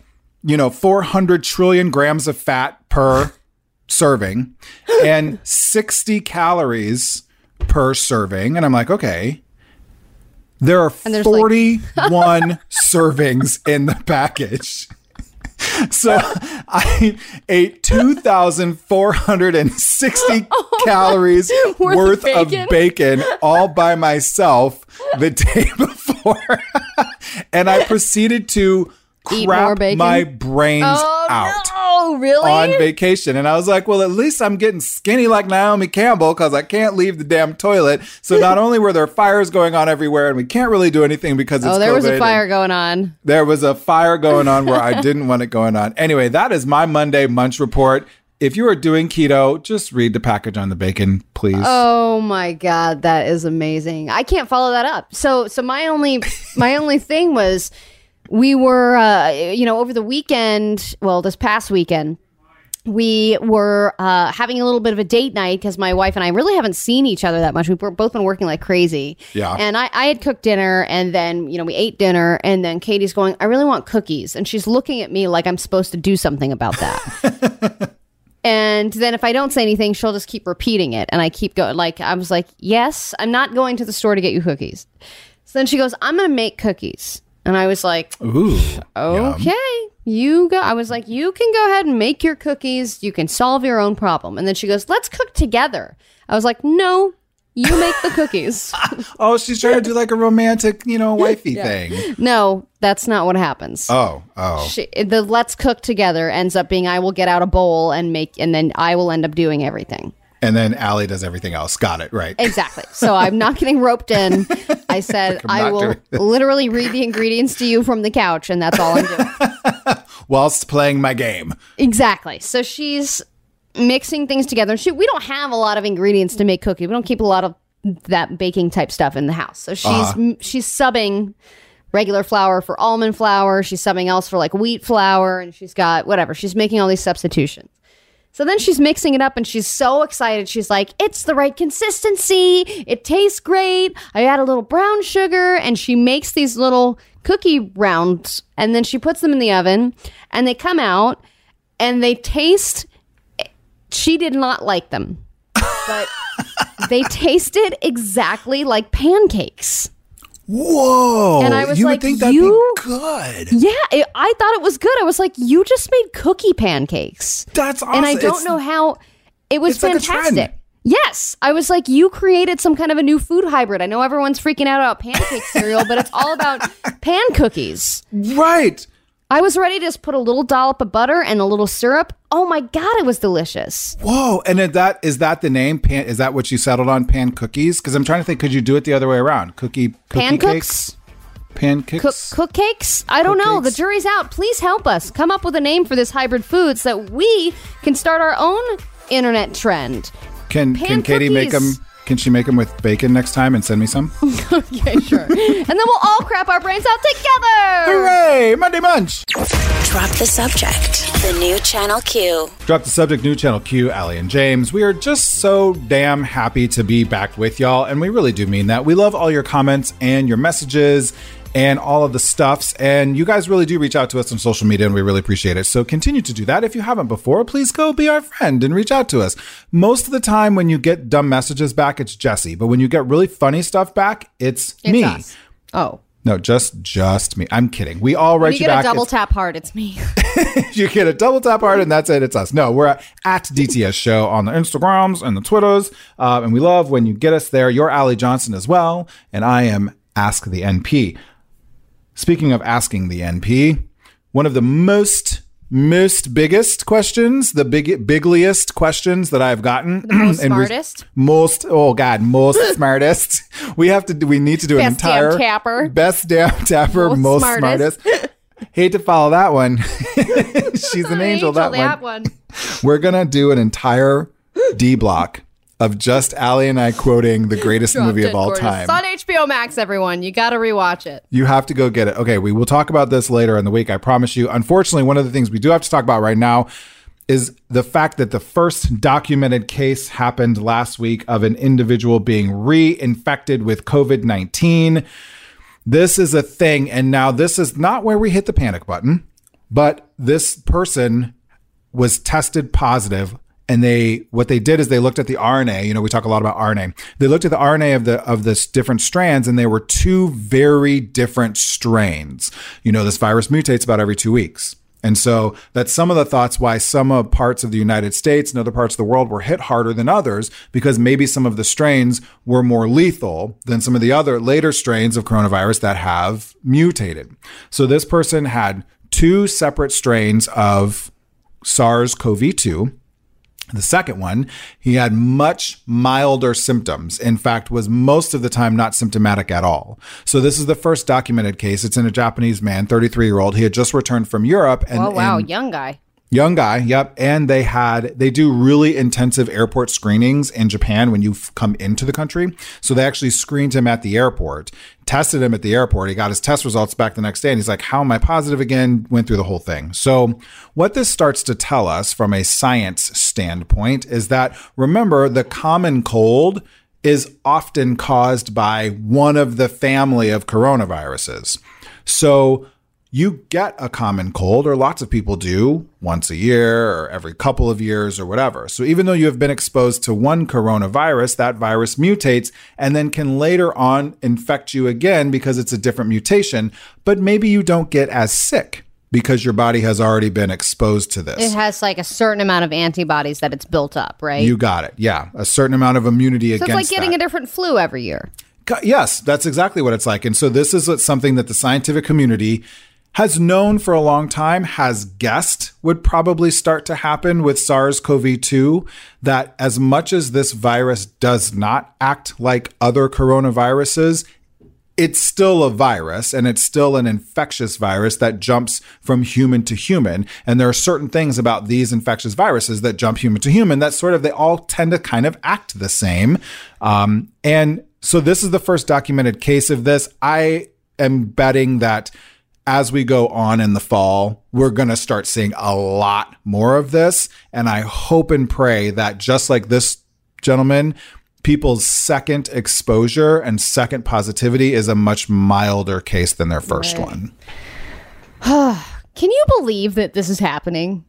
400 trillion grams of fat per serving and 60 calories per serving. And I'm like, okay, there are 41 servings in the package. So I ate 2,460 calories worth of bacon all by myself the day before. And I proceeded to Eat more crap bacon? my brains out. Oh, really? On vacation. And I was like, well, at least I'm getting skinny like Naomi Campbell because I can't leave the damn toilet. So not only were there fires going on everywhere and we can't really do anything because it's there was COVID, a fire going on. There was a fire going on where I didn't want it going on. Anyway, that is my Monday Munch Report. If you are doing keto, just read the package on the bacon, please. Oh my God, that is amazing. I can't follow that up. So my only thing was, we were, over the weekend, this past weekend, we were having a little bit of a date night because my wife and I really haven't seen each other that much. We've both been working like crazy. Yeah. And I had cooked dinner and then, we ate dinner and then Katie's going, I really want cookies. And she's looking at me like I'm supposed to do something about that. And then if I don't say anything, she'll just keep repeating it. And I keep going. Like, I was like, yes, I'm not going to the store to get you cookies. So then she goes, I'm going to make cookies. And I was like, Ooh. okay, you go. I was like, you can go ahead and make your cookies. You can solve your own problem. And then she goes, let's cook together. I was like, no, you make the cookies. Oh, she's trying to do like a romantic, wifey thing. No, that's not what happens. Oh. The let's cook together ends up being I will get out a bowl and then I will end up doing everything. And then Allie does everything else. Got it. Right. Exactly. So I'm not getting roped in. I said I will literally read the ingredients to you from the couch, and that's all I'm doing. Whilst playing my game. Exactly. So she's mixing things together. We don't have a lot of ingredients to make cookies. We don't keep a lot of that baking type stuff in the house. So she's subbing regular flour for almond flour. She's subbing else for like wheat flour, and she's got whatever. She's making all these substitutions. So then she's mixing it up and she's so excited. She's like, it's the right consistency. It tastes great. I add a little brown sugar, and she makes these little cookie rounds, and then she puts them in the oven, and they come out and they taste. She did not like them, but they tasted exactly like pancakes. Whoa. And I was you like, would think that'd be good. Yeah, I thought it was good. I was like, you just made cookie pancakes. That's awesome. And I don't know how. It was fantastic. Like a trend. Yes. I was like, you created some kind of a new food hybrid. I know everyone's freaking out about pancake cereal, but it's all about pan cookies. Right. I was ready to just put a little dollop of butter and a little syrup. Oh my God, it was delicious. Whoa. And is that the name? Is that what you settled on, pan cookies? Because I'm trying to think, could you do it the other way around? Cookie cakes? Pancakes? Cook cakes? I don't know. The jury's out. Please help us. Come up with a name for this hybrid food so that we can start our own internet trend. Can Katie make them? Can she make them with bacon next time and send me some? Okay, sure. And then we'll all crap our brains out together. Hooray! Monday Munch. Drop the subject. The new Channel Q. Drop the subject, new Channel Q, Allie and James. We are just so damn happy to be back with y'all, and we really do mean that. We love all your comments and your messages and all of the stuffs, and you guys really do reach out to us on social media, and we really appreciate it. So continue to do that. If you haven't before, please go be our friend and reach out to us. Most of the time when you get dumb messages back, it's Jesse, but when you get really funny stuff back, it's me. Us. Oh. No, just me. I'm kidding. We all write you back. You get a double tap heart, it's me. You get a double tap heart, and that's it. It's us. No, we're at DTS Show on the Instagrams and the Twitters, and we love when you get us there. You're Allie Johnson as well, and I am Ask the NP. Speaking of asking the NP, one of the most biggest questions, the bigliest questions that I've gotten. The most smartest? Most smartest. We need to do an entire damn tapper. Best damn tapper, most smartest. Hate to follow that one. She's an angel, that one. We're going to do an entire D block of just Allie and I quoting the greatest movie of all time. It's on HBO Max, everyone. You got to rewatch it. You have to go get it. Okay, we will talk about this later in the week, I promise you. Unfortunately, one of the things we do have to talk about right now is the fact that the first documented case happened last week of an individual being reinfected with COVID-19. This is a thing, and now this is not where we hit the panic button, but this person was tested positive. And what they did is they looked at the RNA. We talk a lot about RNA. They looked at the RNA of this different strands, and they were two very different strains. This virus mutates about every 2 weeks. And so that's some of the thoughts why some parts of the United States and other parts of the world were hit harder than others, because maybe some of the strains were more lethal than some of the other later strains of coronavirus that have mutated. So this person had two separate strains of SARS-CoV-2. The second one, he had much milder symptoms. In fact, was most of the time not symptomatic at all. So this is the first documented case. It's in a Japanese man, 33-year-old. He had just returned from Europe. And, wow, young guy. Young guy, yep. And they do really intensive airport screenings in Japan when you come into the country. So they actually screened him at the airport, tested him at the airport. He got his test results back the next day, and he's like, how am I positive again? Went through the whole thing. So what this starts to tell us from a science standpoint is that, remember, the common cold is often caused by one of the family of coronaviruses. So you get a common cold, or lots of people do, once a year or every couple of years or whatever. So even though you have been exposed to one coronavirus, that virus mutates and then can later on infect you again because it's a different mutation, but maybe you don't get as sick because your body has already been exposed to this. It has like a certain amount of antibodies that it's built up, right? You got it. Yeah. A certain amount of immunity against that. So it's like getting a different flu every year. Yes, that's exactly what it's like. And so this is something that the scientific community has known for a long time, has guessed would probably start to happen with SARS-CoV-2, that as much as this virus does not act like other coronaviruses, it's still a virus, and it's still an infectious virus that jumps from human to human. And there are certain things about these infectious viruses that jump human to human that they all tend to kind of act the same. And so this is the first documented case of this. I am betting that as we go on in the fall, we're going to start seeing a lot more of this. And I hope and pray that just like this gentleman, people's second exposure and second positivity is a much milder case than their first one. Can you believe that this is happening?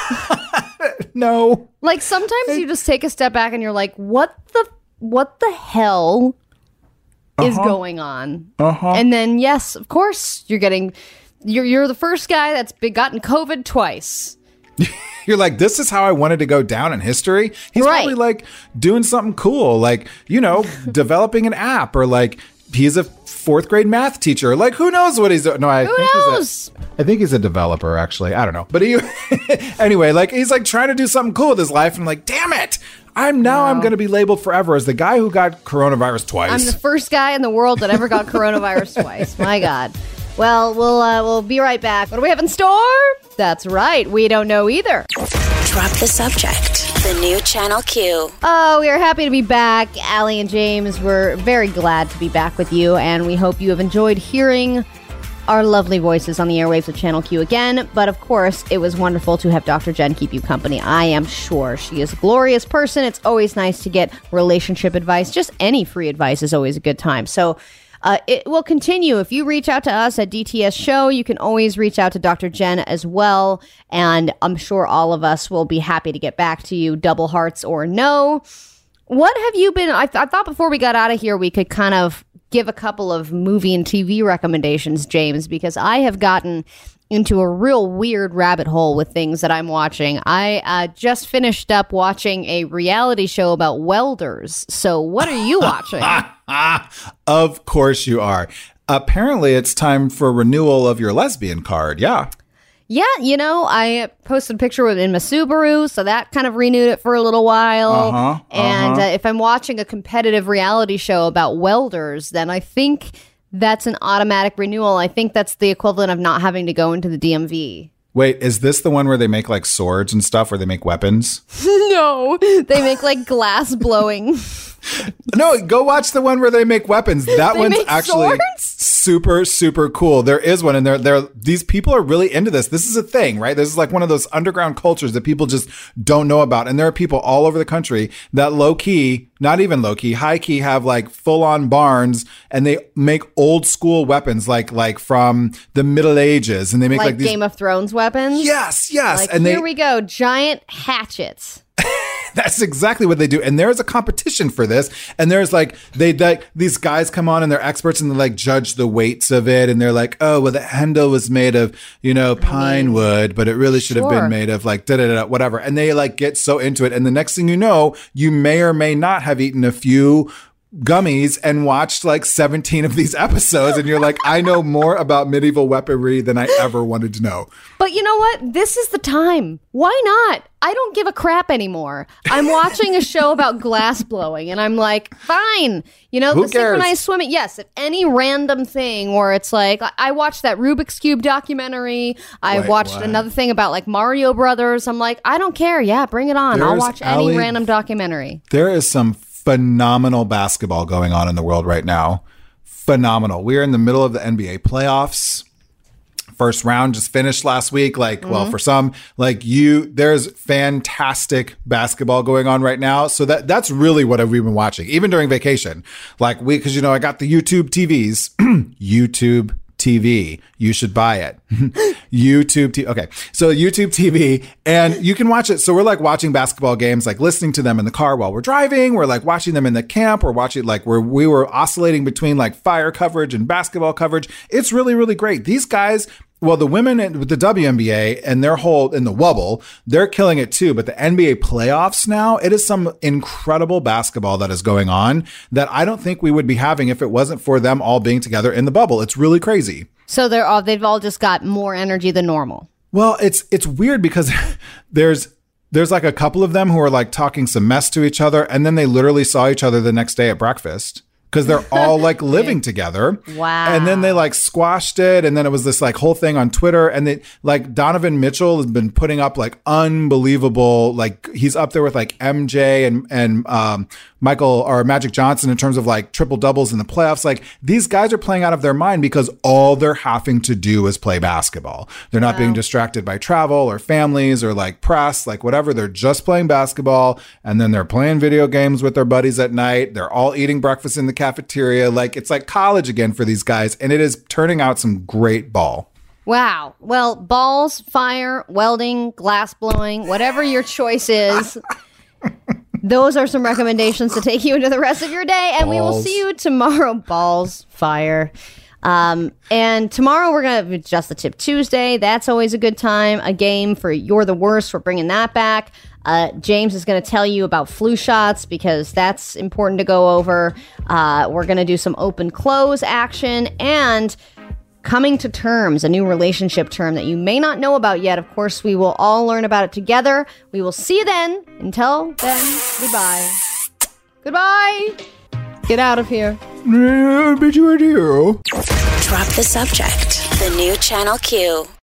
No. Like sometimes you just take a step back and you're like, what the hell is going on? And then, yes, of course, you're the first guy that's gotten COVID twice. You're like, this is how I wanted to go down in history. He's probably like doing something cool, like, developing an app, or like he's a fourth grade math teacher. Like, who knows what he's doing? No, I think he's a developer, actually. I don't know. But anyway, like he's like trying to do something cool with his life. And I'm like, damn it. I'm going to be labeled forever as the guy who got coronavirus twice. I'm the first guy in the world that ever got coronavirus twice. My God. Well, we'll be right back. What do we have in store? That's right. We don't know either. Drop the subject. The new Channel Q. Oh, we are happy to be back. Allie and James, we're very glad to be back with you, and we hope you have enjoyed hearing our lovely voices on the airwaves of Channel Q again. But of course, it was wonderful to have Dr. Jen keep you company. I am sure she is a glorious person. It's always nice to get relationship advice. Just any free advice is always a good time. So it will continue. If you reach out to us at DTS Show, you can always reach out to Dr. Jen as well. And I'm sure all of us will be happy to get back to you, double hearts or no. What have you been... I thought before we got out of here, we could kind of give a couple of movie and TV recommendations, James, because I have gotten into a real weird rabbit hole with things that I'm watching. I just finished up watching a reality show about welders. So what are you watching? Of course you are. Apparently it's time for renewal of your lesbian card. Yeah. Yeah, I posted a picture in my Subaru, so that kind of renewed it for a little while. And if I'm watching a competitive reality show about welders, then I think that's an automatic renewal. I think that's the equivalent of not having to go into the DMV. Wait, is this the one where they make like swords and stuff, where they make weapons? No, they make like glass blowing. No, go watch the one where they make weapons. That one's actually super, super cool. There is one, and these people are really into this. This is a thing, right? This is like one of those underground cultures that people just don't know about. And there are people all over the country that low key, not even low key, high key, have like full on barns, and they make old school weapons, like from the Middle Ages, and they make like these Game of Thrones weapons. Yes. Like, and here we go, giant hatchets. That's exactly what they do. And there's a competition for this. And there's these guys come on and they're experts and they like judge the weights of it. And they're like, oh, well, the handle was made of, pine wood, but it really should have been made of like whatever. And they like get so into it. And the next thing you know, you may or may not have eaten a few gummies and watched like 17 of these episodes, and you're like, I know more about medieval weaponry than I ever wanted to know. But you know what? This is the time. Why not? I don't give a crap anymore. I'm watching a show about glass blowing, and I'm like, fine. Who the cares? synchronized swimming. Yes, any random thing where it's like, I watched that Rubik's Cube documentary. I watched another thing about like Mario Brothers. I'm like, I don't care. Yeah, bring it on. I'll watch any random documentary. There is some phenomenal basketball going on in the world right now. Phenomenal. We're in the middle of the NBA playoffs. First round just finished last week. Well, for some, there's fantastic basketball going on right now. So that's really what we've been watching, even during vacation. Because I got the YouTube TVs. YouTube TV. You should buy it. YouTube TV. Okay. So YouTube TV, and you can watch it. So we're like watching basketball games, like listening to them in the car while we're driving. We're like watching them in the camp. We're watching we were oscillating between like fire coverage and basketball coverage. It's really, really great. These guys, well, the women with the WNBA and their whole in the wobble, they're killing it too. But the NBA playoffs now, it is some incredible basketball that is going on that I don't think we would be having if it wasn't for them all being together in the bubble. It's really crazy. So they've all just got more energy than normal. Well, it's weird because there's like a couple of them who are like talking some mess to each other, and then they literally saw each other the next day at breakfast. Because they're all like living together. Wow. And then they like squashed it. And then it was this like whole thing on Twitter. And they like Donovan Mitchell has been putting up like unbelievable, like he's up there with like MJ and Michael or Magic Johnson in terms of like triple doubles in the playoffs. Like these guys are playing out of their mind because all they're having to do is play basketball. They're not being distracted by travel or families or like press, like whatever. They're just playing basketball. And then they're playing video games with their buddies at night. They're all eating breakfast in the cafeteria. Like it's like college again for these guys, and it is turning out some great ball. Wow. Well, balls, fire, welding, glass blowing, whatever your choice is, those are some recommendations to take you into the rest of your day. And we will see you tomorrow. Balls, fire. And tomorrow we're going to adjust the Tip Tuesday. That's always a good time. A game for You're the Worst. We're bringing that back. James is going to tell you about flu shots because that's important to go over. We're going to do some open close action and coming to terms, a new relationship term that you may not know about yet. Of course, we will all learn about it together. We will see you then. Until then, goodbye. Goodbye. Get out of here. Drop the Subject. The new Channel Q.